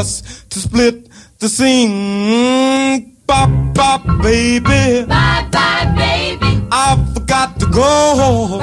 us to split the scene. Bye bye baby, bye bye baby, I forgot to go.